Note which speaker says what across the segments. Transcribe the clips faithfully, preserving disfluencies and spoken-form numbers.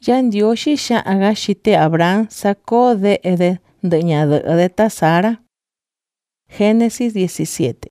Speaker 1: Yandioxi xa'anga xite Abraham sacó de'ede ndɨ'ɨ ñadɨ'ɨ-de ta Sara. Génesis diecisiete.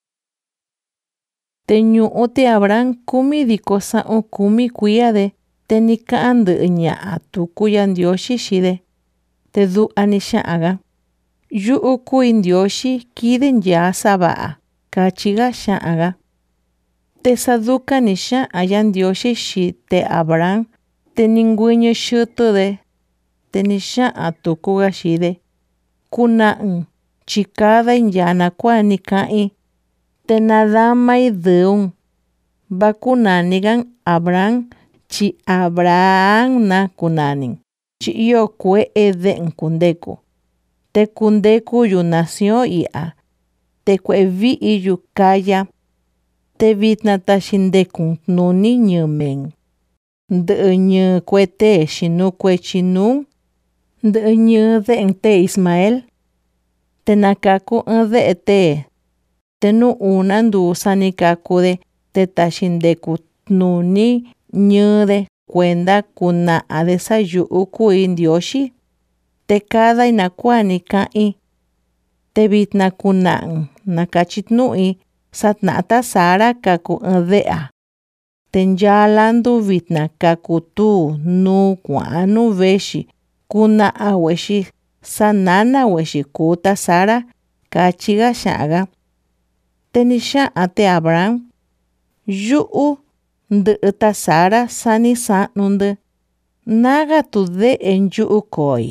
Speaker 1: Te ñu'u te Abraham kumi diko sa'un kumi kuiya-de te ni ka'an ndɨ'ɨ ña'a tuku Yandioxi xi-de. Te du'a ni xa'anga: yu'u kuí Ndioxi kidi nyaa sava'a, kachiga xa'anga. Te saduka ni xa'an Yandioxi xi te Abraham te ni ngüɨñɨ xɨtɨ-de. Te ni xa'an tukuga xi-de: kuna'un chi kadai nyaa nakua'a ni ka'in, te nadamai dɨun. Va kunanigan Abraham chi Abraham na kunanin, chi io kue'e de'en kundeku. Te kundeku-yu nación i'ya, te kue'e vi'i-yu kaya. Te vitna taxi ndekun nuni ñɨɨ-men, ndɨ'ɨ ñɨɨ kuete xinu kuechi nuu, ndɨ'ɨ ñɨɨ de'en te Ismael. Te nakaku ɨɨn de'e tee, te nu una ndusa ni kaku-de te taxi ndeku nuni ñɨɨ-de kuenda kuna'a-de sayu'u kuí Ndioxi, te kadai nakua'a ni ka'in. Te vitna kuna'un nakachitnu'i satna'a ta Sara kaku ɨɨn de'ya. Te nyaa landu vitna kaku túu nuu kua'an nu vexi kuna'a huexi sanana huexi kuu ta Sara, kachiga xa'anga. Te ni xa'an te Abraham: yu'u ndɨ'ɨ ta Sara sani sa'nu-ndɨ, nagatu de'e nyu'u koi.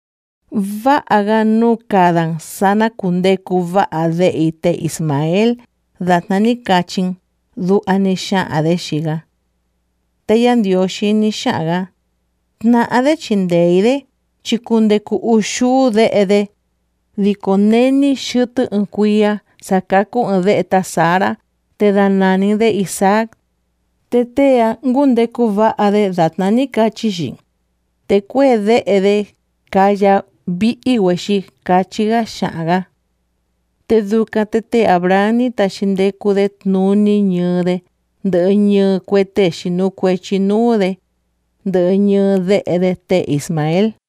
Speaker 1: Va'aga nu kadan sana kundeku va'a de'i te Ismael datna ni kachin, du'a ni xa'an-de xiga. Te Yandioxi ni xa'anga: tna'a-de chindei-de chi kundeku uxuu de'e-de, diko neni xɨtɨ ɨɨn kuiya sakaku ɨɨn de'e ta Sara te danani-de Isaac. Te tea ngundeku va'a-de datna ni kachi xiin, te kue de'e-de kaya vi'i huexi, kachiga xa'anga. Te duka te te Abraham ni taxi ndeku-de nuni ñɨɨ-de, ndɨ'ɨ ñɨɨ kuete xinu kuechi nuu-de, ndɨ'ɨ ñɨɨ de'e-de te Ismael.